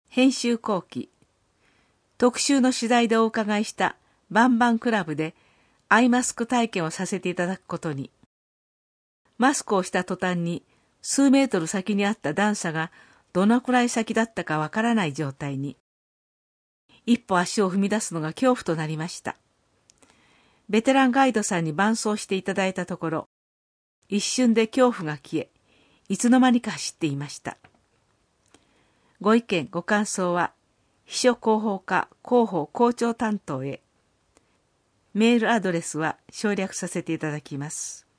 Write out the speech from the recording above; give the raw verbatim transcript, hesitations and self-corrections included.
編集後期。特集の取材でお伺いしたバンバンクラブでアイマスク体験をさせていただくことに。マスクをした途端に数メートル先にあった段差がどのくらい先だったかわからない状態に。一歩足を踏み出すのが恐怖となりました。ベテランガイドさんに伴走していただいたところ、一瞬で恐怖が消え、いつの間にか走っていました。ご意見、ご感想は、秘書広報課広報校長担当へ。メールアドレスは省略させていただきます。